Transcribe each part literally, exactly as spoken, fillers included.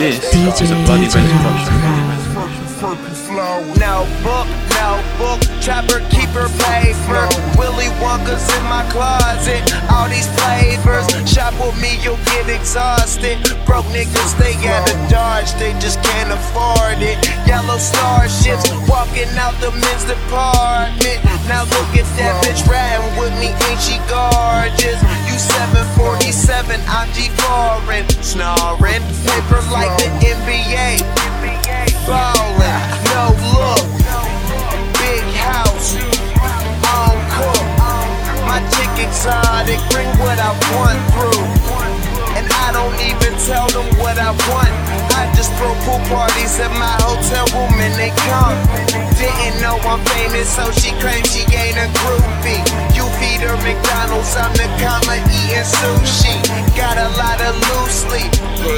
This is a Bloody Bass production. No book, no book, trapper, keeper, paper. Willy Wonka's in my closet, all these flavors. Shop with me, you'll get exhausted. Broke niggas, they gotta dodge, they just can't afford it. Yellow starships, walking out the men's department. Now look at that bitch riding with me, ain't she gorgeous? You seven forty-seven, I'm G foreign, snoring. Paper like the N B A, ballin', no look, big house, on cook. My chick exotic, bring what I want through. And I don't even tell them what I want. I just throw pool parties at my hotel room and they come. Didn't know I'm famous, so she claims she ain't a groupie. You feed her McDonald's, I'm the comma eating sushi. Got a lot of loose sleep.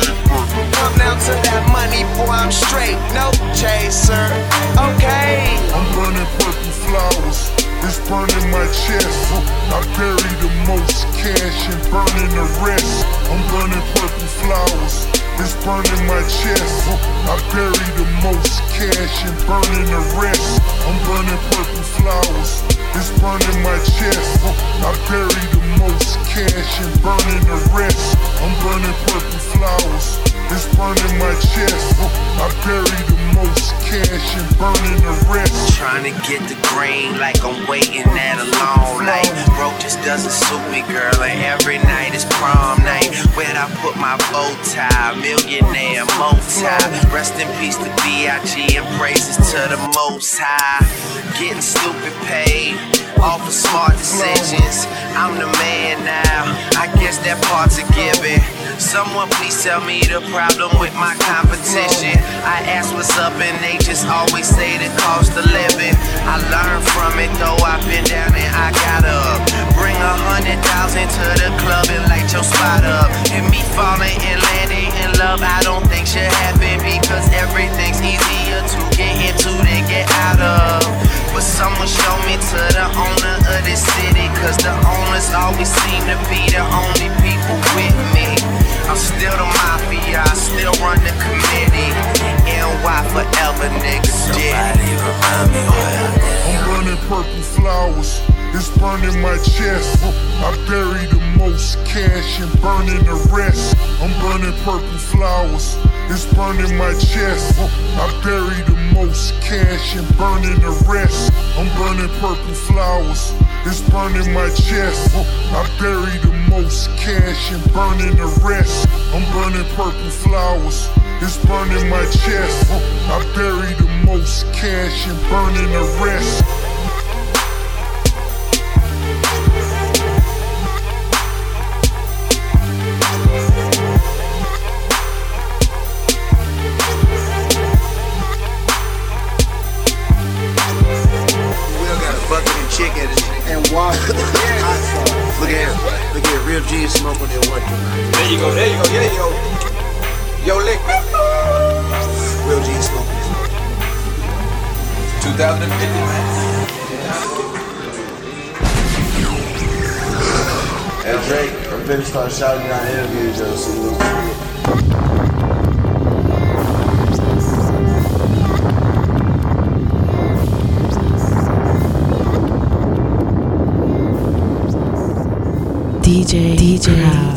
Come down to that money, boy, I'm straight, no chaser. Okay. I'm burning purple flowers, it's burning my chest. I bury the most cash and burning the rest. I'm burning purple flowers, it's burning my chest. I bury the most cash and burning the rest. I'm burning purple flowers, it's burning my chest. I bury the most cash and burning the rest. I'm burning purple flowers, it's burning my chest. I bury the most cash and burning the rest. Trying to get the green like I'm waiting at a long night. Broke just doesn't suit me, girl, and every night is prom night. Where'd I put my bow tie? Millionaire multi. Rest in peace to B I G and praises to the Most High. Getting stupid paid, all for smart decisions. I'm the man now, I guess that part's a given. Someone please tell me the problem with my competition. I ask what's up and they just always say the cost of living. I learned from it though, I've been down and I got up. Bring a hundred thousand to the club and light your spot up. And me falling and landing in love, I don't think should happen, because everything's easier to get into than get out of. But someone show me to the owner of this city, cause the owners always seem to be the only people with me. I'm still the mafia, I still run the committee. N Y forever, niggas. Somebody remind me where I'm burning purple flowers, it's burning my chest. I bury the most cash and burning the rest. I'm burning purple flowers, it's burning my chest. I bury the most cash and burning the rest. I'm burning purple flowers, it's burning my chest. I bury the most cash and burning the rest. I'm burning purple flowers, it's burning my chest. I bury the most cash and burning the rest. Chicken and water. Look at look at real G smoking that water. There you go, there you go, there you go. Yo, lick. Real G smoking. twenty fifty, man. Hey Drake, I'm finna start shouting out interviews, yo. See what's D J D J